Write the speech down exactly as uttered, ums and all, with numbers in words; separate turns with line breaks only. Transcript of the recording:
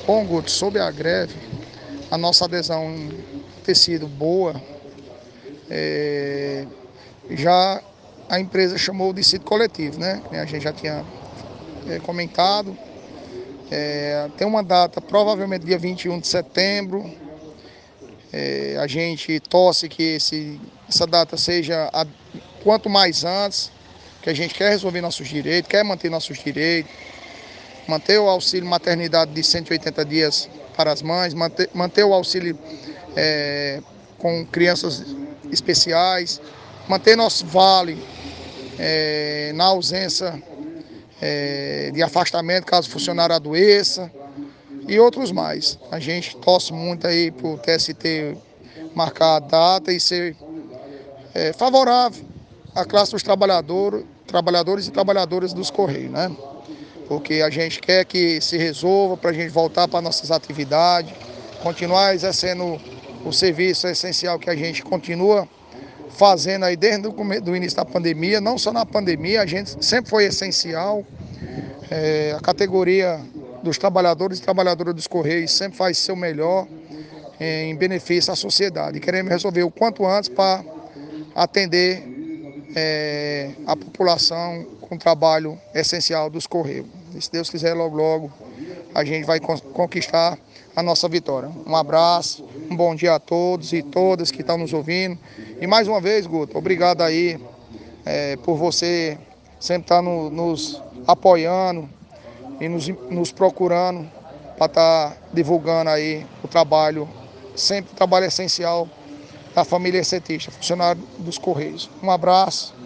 Bom, Guto, sobre a greve, a nossa adesão tem sido boa. É, já a empresa chamou o dissídio coletivo, né? A gente já tinha é, comentado. É, tem uma data, provavelmente dia vinte e um de setembro. É, a gente torce que esse, essa data seja a, quanto mais antes, que a gente quer resolver nossos direitos, quer manter nossos direitos, manter o auxílio maternidade de cento e oitenta dias para as mães, manter, manter o auxílio é, com crianças especiais, manter nosso vale é, na ausência é, de afastamento caso o funcionário adoeça e outros mais. A gente torce muito aí para o T S T marcar a data e ser é, favorável à classe dos trabalhadores, trabalhadores e trabalhadoras dos Correios, né? Porque a gente quer que se resolva para a gente voltar para nossas atividades, continuar exercendo o serviço essencial que a gente continua fazendo aí desde o do início da pandemia. Não só na pandemia, a gente sempre foi essencial. É, a categoria dos trabalhadores e trabalhadoras dos Correios sempre faz seu melhor em benefício à sociedade. Queremos resolver o quanto antes para atender é, a população com o trabalho essencial dos Correios. E se Deus quiser, logo, logo, a gente vai conquistar a nossa vitória. Um abraço, um bom dia a todos e todas que estão nos ouvindo. E mais uma vez, Guto, obrigado aí é, por você sempre estar no, nos apoiando e nos, nos procurando para estar divulgando aí o trabalho, sempre o trabalho essencial da família setista, funcionário dos Correios. Um abraço.